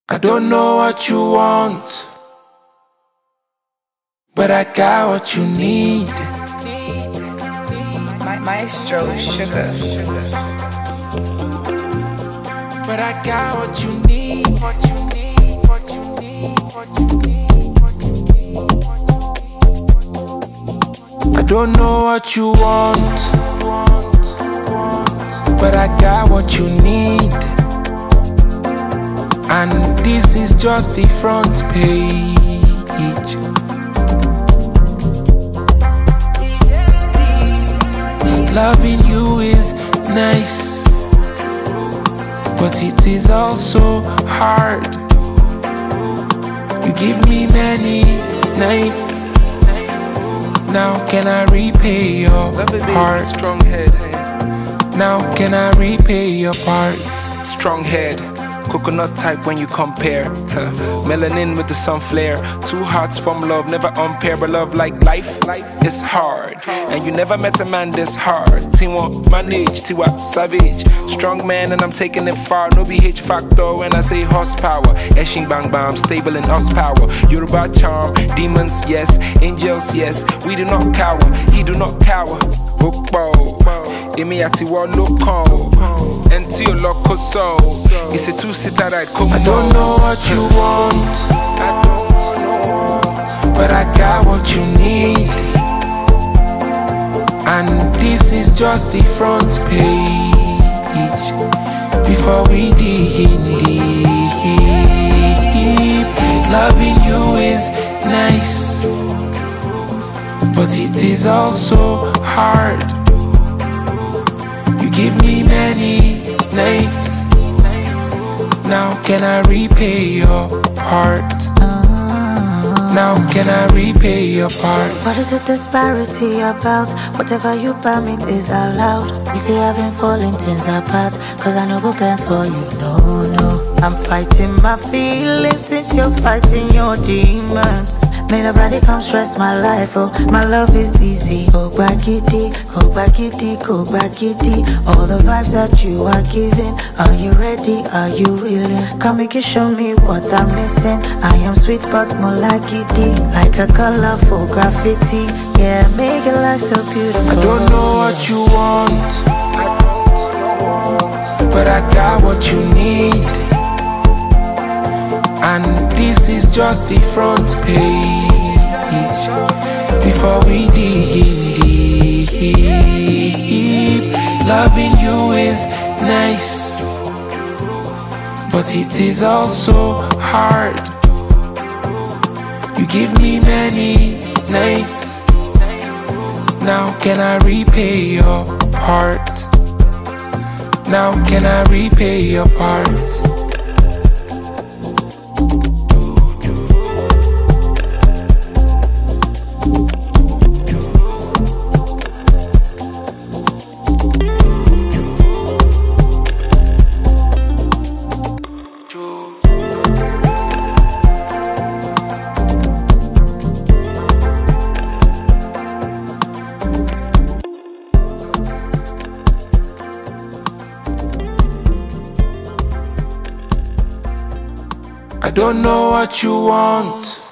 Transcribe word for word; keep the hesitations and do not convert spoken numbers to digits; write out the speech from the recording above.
I don't know what you want, but I got what you need. Ma Maestro Sugar. But I got what you need. What you need, what you need, what you need, what you need. I don't know what you want, but I got what you need. And this is just the front page. Loving you is nice, but it is also hard. You give me many nights. Now can I repay your heart? Strong head. Now can I repay your part? Strong head. Coconut type when you compare. Melanin with the sun flare. Two hearts from love, never unpair. But love like life, it's hard. And you never met a man this hard. Teamwork, manage, Tiwa, savage. Strong man and I'm taking it far. No B H factor when I say horsepower. Eshing bang bang, stable in horsepower. Yoruba charm, demons, yes. Angels, yes. We do not cower, he do not cower. Bookbow, Emi ati wa loco. Enti o loco so. It's a two-seater ride, come on. I don't know what you want, I don't know, but I got what you need. And this is just the front page. Before we dig deep, loving you is nice, but it is also hard. You give me many nights. Now can I repay your heart? Now can I repay your part? What is the disparity about? Whatever you permit is allowed. You see I've been falling things apart, cause I no go bend for you, no, no. I'm fighting my feelings since you're fighting your demons. May nobody come stress my life, oh, my love is easy. Go back kitty, go back kitty, go back kitty. All the vibes that you are giving, are you ready, are you willing? Come make you show me what I'm missing. I am sweet but more like kitty, like a colorful graffiti. Yeah, make your life so beautiful. I don't know what you want, but I got what you need. And this is just the front page. Before we dig deep, loving you is nice, but it is also hard. You give me many nights. Now can I repay your heart? Now can I repay your part? I don't know what you want,